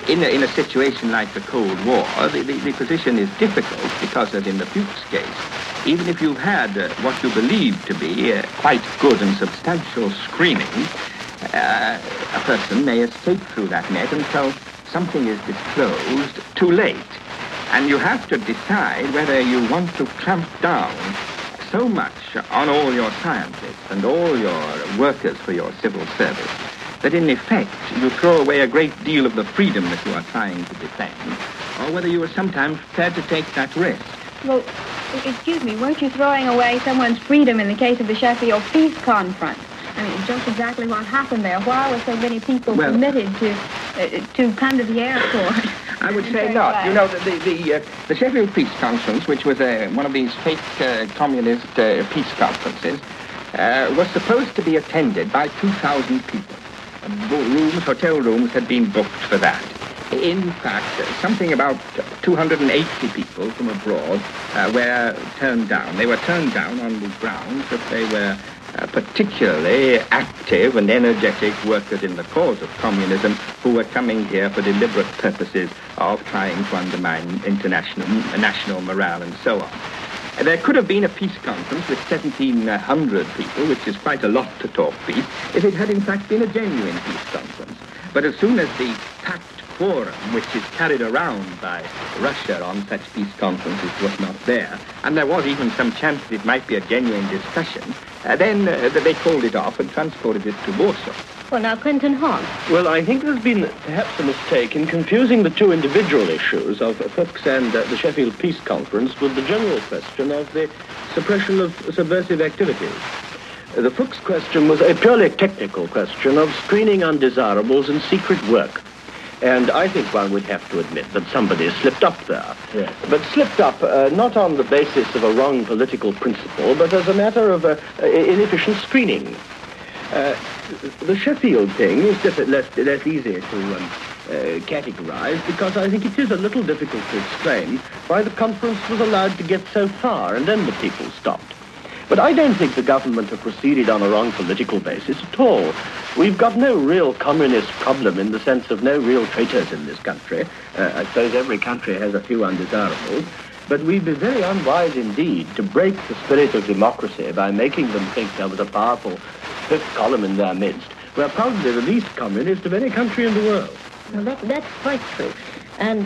in a situation like the Cold War, the position is difficult because, as in the Fuchs case, even if you've had what you believe to be quite good and substantial screening, a person may escape through that net until something is disclosed too late. And you have to decide whether you want to clamp down so much on all your scientists and all your workers for your civil service that in effect you throw away a great deal of the freedom that you are trying to defend, or whether you are sometimes prepared to take that risk. Well, excuse me, weren't you throwing away someone's freedom in the case of the Sheffield Peace Conference? I mean, just exactly what happened there. Why were so many people permitted to come to the airport? I would say not. You know, the Sheffield Peace Conference, which was one of these fake communist peace conferences, was supposed to be attended by 2,000 people. Hotel rooms had been booked for that. In fact, something about 280 people from abroad were turned down. They were turned down on the grounds that they were particularly active and energetic workers in the cause of communism who were coming here for deliberate purposes of trying to undermine national morale and so on. There could have been a peace conference with 1,700 people, which is quite a lot to talk peace, if it had in fact been a genuine peace conference. But as soon as the packed quorum, which is carried around by Russia on such peace conferences, was not there, and there was even some chance that it might be a genuine discussion, then they called it off and transported it to Warsaw. Well, now, Quentin Hahn. Well, I think there's been perhaps a mistake in confusing the two individual issues of Fuchs and the Sheffield Peace Conference with the general question of the suppression of subversive activities. The Fuchs question was a purely technical question of screening undesirables and secret work. And I think one would have to admit that somebody slipped up there. Yes. But slipped up not on the basis of a wrong political principle, but as a matter of inefficient screening. The Sheffield thing is less easy to categorize because I think it is a little difficult to explain why the conference was allowed to get so far and then the people stopped. But I don't think the government have proceeded on a wrong political basis at all. We've got no real communist problem in the sense of no real traitors in this country. I suppose every country has a few undesirables. But we'd be very unwise indeed to break the spirit of democracy by making them think there was a powerful fifth column in their midst. We're probably the least communist of any country in the world. Well, that's quite true. And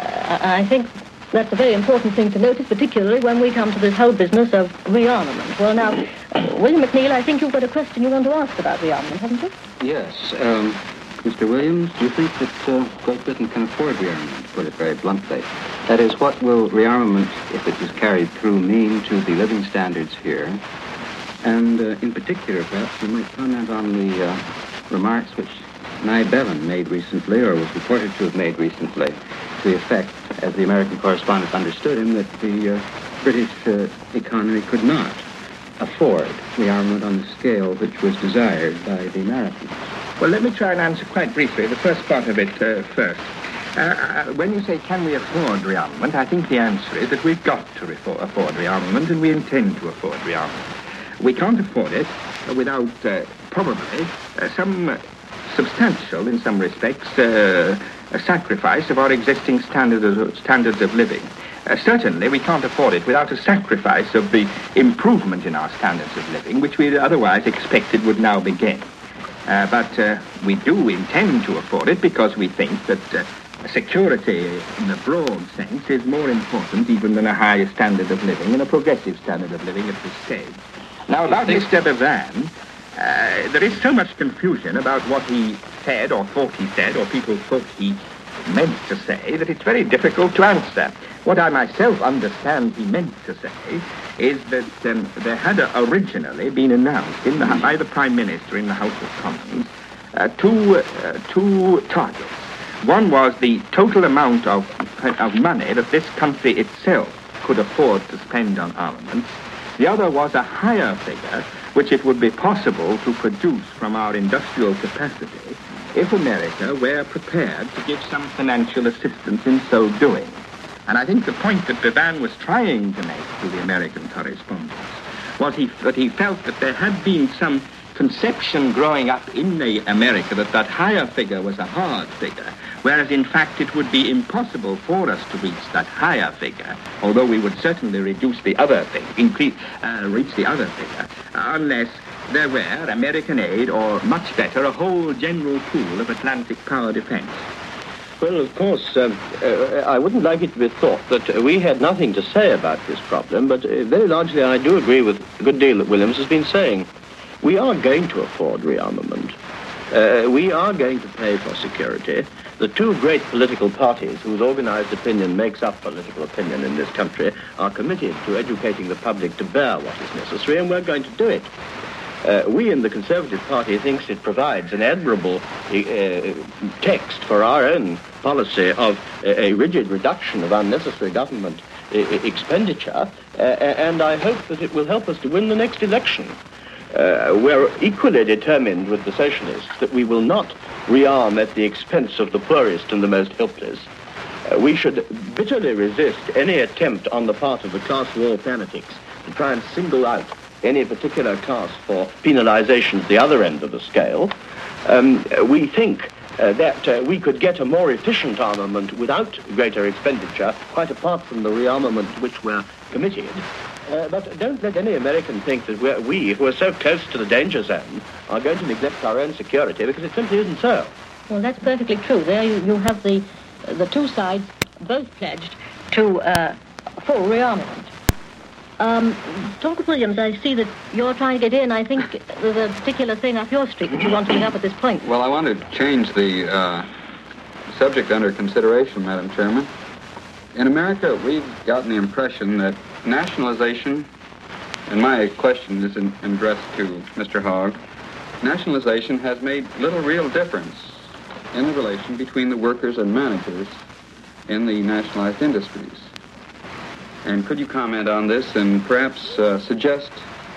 I think that's a very important thing to notice, particularly when we come to this whole business of rearmament. Well, now, William McNeill, I think you've got a question you want to ask about rearmament, haven't you? Yes. Mr. Williams, do you think that Great Britain can afford rearmament, to put it very bluntly? That is, what will rearmament, if it is carried through, mean to the living standards here? And in particular, perhaps you might comment on the remarks which Nye Bevan made recently, or was reported to have made recently, to the effect, as the American correspondent understood him, that the British economy could not afford rearmament on the scale which was desired by the Americans. Well, let me try and answer quite briefly the first part of it first. When you say, can we afford rearmament, I think the answer is that we've got to afford rearmament, and we intend to afford rearmament. We can't afford it without probably some substantial, in some respects, a sacrifice of our existing standards of living. Certainly, we can't afford it without a sacrifice of the improvement in our standards of living, which we otherwise expected would now begin. But we do intend to afford it because we think that security in the broad sense is more important even than a high standard of living and a progressive standard of living at this stage. Now, about Mr. Bevan, there is so much confusion about what he said or thought he said or people thought he meant to say that it's very difficult to answer. What I myself understand he meant to say is that there had originally been announced by the Prime Minister in the House of Commons two targets. One was the total amount of money that this country itself could afford to spend on armaments. The other was a higher figure, which it would be possible to produce from our industrial capacity if America were prepared to give some financial assistance in so doing. And I think the point that Bevan was trying to make to the American correspondents was that he felt that there had been some conception growing up in America that higher figure was a hard figure, whereas in fact it would be impossible for us to reach that higher figure, although we would certainly reduce the other thing, reach the other figure, unless there were American aid, or much better, a whole general pool of Atlantic power defense. Well, of course, I wouldn't like it to be thought that we had nothing to say about this problem, but very largely I do agree with a good deal that Williams has been saying. We are going to afford rearmament. We are going to pay for security. The two great political parties whose organized opinion makes up political opinion in this country are committed to educating the public to bear what is necessary, and we're going to do it. We in the Conservative Party thinks it provides an admirable text for our own policy of a rigid reduction of unnecessary government expenditure, and I hope that it will help us to win the next election. We're equally determined with the socialists that we will not rearm at the expense of the poorest and the most helpless. We should bitterly resist any attempt on the part of the class war fanatics to try and single out any particular class for penalization at the other end of the scale. We think that we could get a more efficient armament without greater expenditure, quite apart from the rearmament to which we're committed. But don't let any American think that we, who are so close to the danger zone, are going to neglect our own security, because it simply isn't so. Well, that's perfectly true. There you have the two sides both pledged to full rearmament. Dr. Williams, I see that you're trying to get in. I think there's a particular thing up your street that you want to bring up at this point. Well, I want to change the subject under consideration, Madam Chairman. In America, we've gotten the impression that nationalization, and my question is addressed to Mr. Hogg, nationalization has made little real difference in the relation between the workers and managers in the nationalized industries. And could you comment on this and perhaps suggest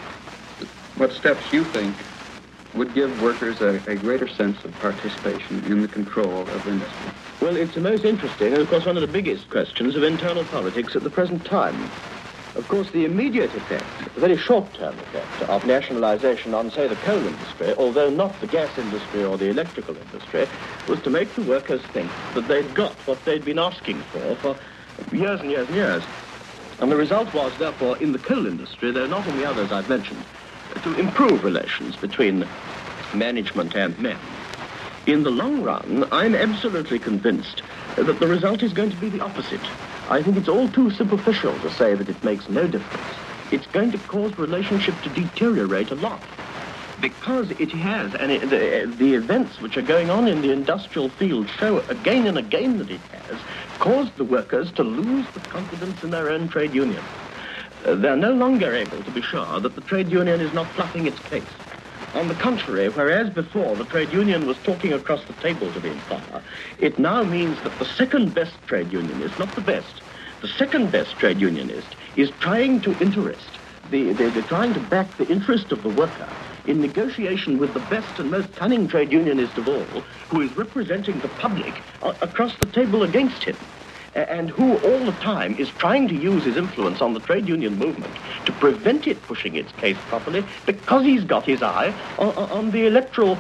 what steps you think would give workers a greater sense of participation in the control of industry? Well, it's the most interesting and, of course, one of the biggest questions of internal politics at the present time. Of course, the immediate effect, the very short-term effect of nationalization on, say, the coal industry, although not the gas industry or the electrical industry, was to make the workers think that they'd got what they'd been asking for years and years and years. And the result was, therefore, in the coal industry, though not in the others I've mentioned, to improve relations between management and men. In the long run, I'm absolutely convinced that the result is going to be the opposite. I think it's all too superficial to say that it makes no difference. It's going to cause relationship to deteriorate a lot, because it has, and the events which are going on in the industrial field show again and again that it has caused the workers to lose the confidence in their own trade union. They're no longer able to be sure that the trade union is not fluffing its case. On the contrary, whereas before the trade union was talking across the table to the employer, it now means that the second best trade unionist, not the best, the second best trade unionist is trying to they're trying to back the interest of the worker in negotiation with the best and most cunning trade unionist of all, who is representing the public across the table against him, and who all the time is trying to use his influence on the trade union movement to prevent it pushing its case properly, because he's got his eye on the electoral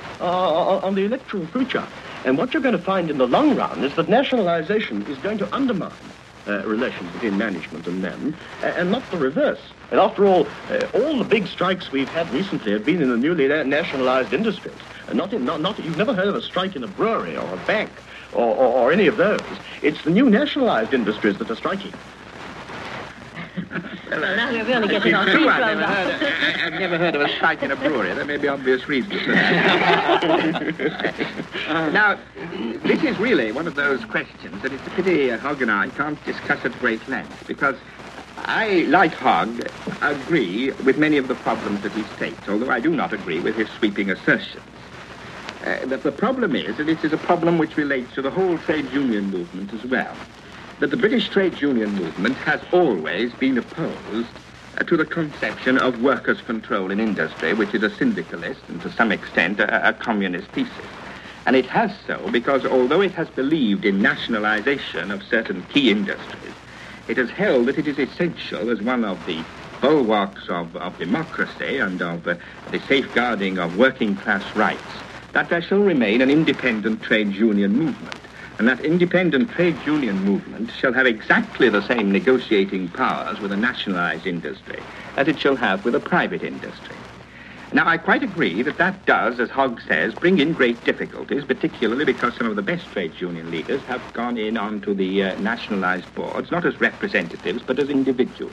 future. And what you're going to find in the long run is that nationalization is going to undermine relations between management and men, and not the reverse. And after all the big strikes we've had recently have been in the newly nationalized industries, and you've never heard of a strike in a brewery or a bank or any of those. It's the new nationalized industries that are striking. Well, now we're really getting our feet rolled up. I've never heard of a strike in a brewery. There may be obvious reasons for that. Now, this is really one of those questions that it's a pity Hogg and I can't discuss at great length, because I, like Hogg, agree with many of the problems that he states, although I do not agree with his sweeping assertions. The problem is that it is a problem which relates to the whole trade union movement as well. That the British trade union movement has always been opposed to the conception of workers' control in industry, which is a syndicalist and to some extent a communist thesis. And it has so because although it has believed in nationalization of certain key industries, it has held that it is essential as one of the bulwarks of democracy and of the safeguarding of working class rights that there shall remain an independent trade union movement, and that independent trade union movement shall have exactly the same negotiating powers with a nationalized industry as it shall have with a private industry. Now, I quite agree that that does, as Hogg says, bring in great difficulties, particularly because some of the best trade union leaders have gone in onto the nationalized boards, not as representatives, but as individuals.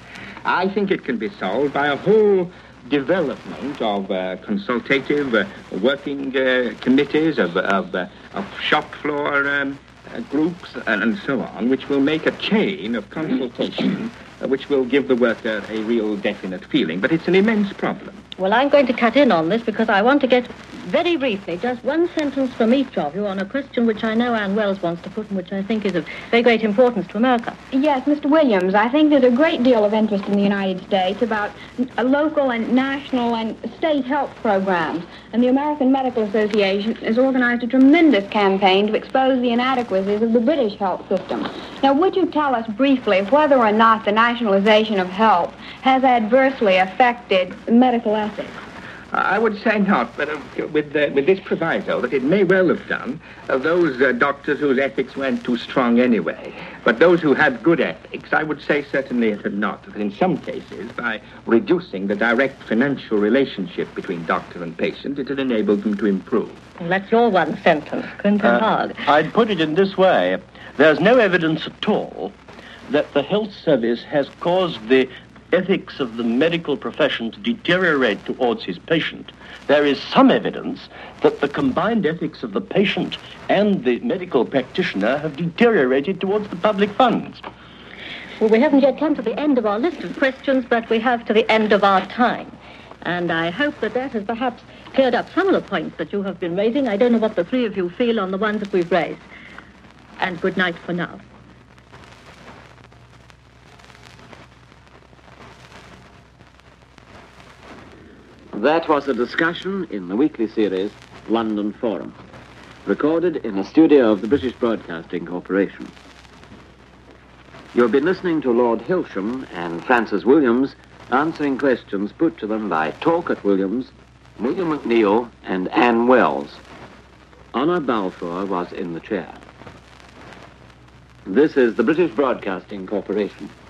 I think it can be solved by a whole development of consultative working committees, of shop floor groups, and so on, which will make a chain of consultation which will give the worker a real definite feeling. But it's an immense problem. Well, I'm going to cut in on this because I want to get very briefly just one sentence from each of you on a question which I know Anne Wells wants to put and which I think is of very great importance to America. Yes, Mr. Williams, I think there's a great deal of interest in the United States about local and national and state health programs. And the American Medical Association has organized a tremendous campaign to expose the inadequacies of the British health system. Now, would you tell us briefly whether or not the nationalization of health has adversely affected medical ethics? I would say not, but with this proviso that it may well have done, those doctors whose ethics weren't too strong anyway. But those who had good ethics, I would say certainly it had not. That in some cases, by reducing the direct financial relationship between doctor and patient, it had enabled them to improve. Well, that's your one sentence, Quentin Hogg. I'd put it in this way. There's no evidence at all that the health service has caused the ethics of the medical profession to deteriorate towards his patient. There is some evidence that the combined ethics of the patient and the medical practitioner have deteriorated towards the public funds. Well, we haven't yet come to the end of our list of questions, but we have to the end of our time. And I hope that that has perhaps cleared up some of the points that you have been raising. I don't know what the three of you feel on the ones that we've raised. And good night for now. That was a discussion in the weekly series London Forum, recorded in the studio of the British Broadcasting Corporation. You've been listening to Lord Hilsham and Francis Williams answering questions put to them by Talcott Williams, William McNeill, and Anne Wells. Honor Balfour was in the chair. This is the British Broadcasting Corporation.